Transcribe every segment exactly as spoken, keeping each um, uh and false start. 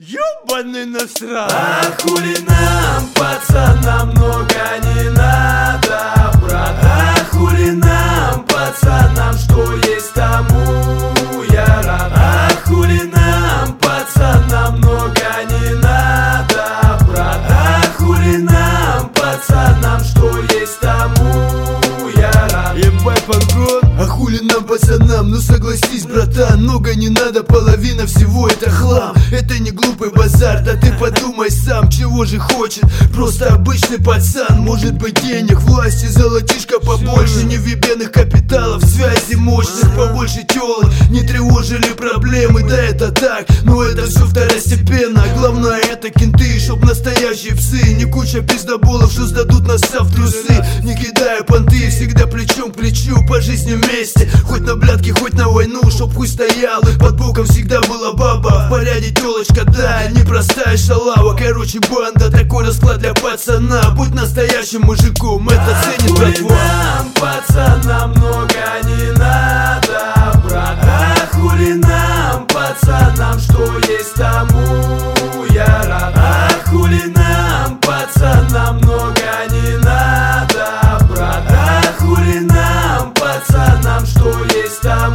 Ёбаный насрал. А хули нам, пацанам, много не надо, брат. А хули нам, пацанам, что есть тому я рад. А хули нам, пацанам, много не надо, брат. А хули нам, пацанам, что есть тому я рад. Ебать, пангон. А хули нам, пацанам, ну согласись, братан, много не надо, половина всего это хлам. Это не глупый базар, да ты подумай сам, чего же хочет просто обычный пацан. Может быть денег, власти, золотишко побольше, невъебенных капиталов, связи мощных, побольше тёлок, не тревожили проблемы, да это так, но это все второстепенно. Главное это кенты, чтоб настоящие псы, не куча пиздоболов, что сдадут нас в трусы. Не кидая понты, всегда плечом к плечу, по жизни вместе, хоть на блядки, хоть на войну, чтоб хуй стоял, и под боком всегда была баба. В порядке телочка, да, непростая шалава. Короче, банда, такой расклад для пацана. Будь настоящим мужиком, это ценит братва. А хули нам, пацанам, много не надо, брат. А хули нам, пацанам, что есть тому я рад. А хули нам, пацанам, много не надо, брат. А хули нам, пацанам, что есть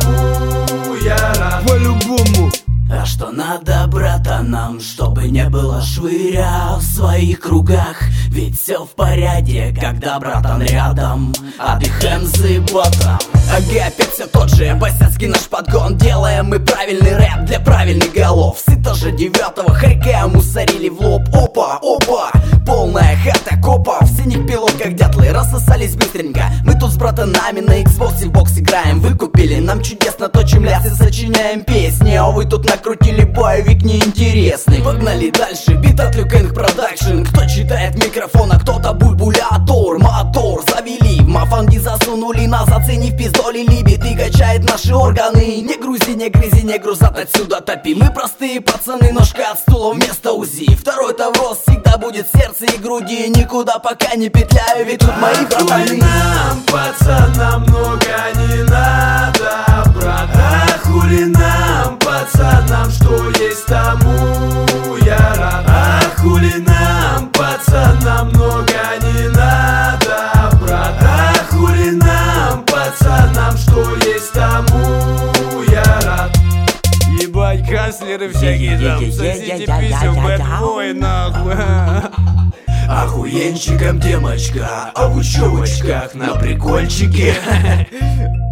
тому я рад. По-любому. А что надо, братанам, чтобы не было швыря в своих кругах? Ведь все в порядке, когда братан рядом, а ты хэмзы ботом. Ага, опять все тот же басяцкий наш подгон. Делаем мы правильный рэп для правильных голов. С этажа девятого хорька мусорили в лоб. Опа, опа, полная хата копа. В синих пилотках дятлы рассосались быстренько. Мы тут с братанами на Xbox и в бокс играем. Вы купили нам чудесно то, чем лясы, сочиняем песни. А вы тут накрутили боевик неинтересный. Погнали дальше, бит от Люкэнг Продакшн. Кто читает микрофон, а кто-то бульбулятор. Мотор завели, в мафанги засунули нас, оценив пиздолили биты, качает наши органы. Не грузи, не грызи, не грузат, отсюда топи. Мы простые пацаны, ножка от стула вместо УЗИ. Второй-то в рост всегда будет сердце и груди. Никуда пока не петляю, ведь тут мои братаны. А хули нам, пацанам, много не надо, брат. А хули нам, пацанам, что есть тому я рад. А хули нам, пацанам, много не надо, брат. А хули нам, пацанам, что есть тому я рад. Ебать, канцлеры всякие там, сосите писю, бэтбой, нахуй. Охуенчиком темочка, а в учебочках на прикольчике.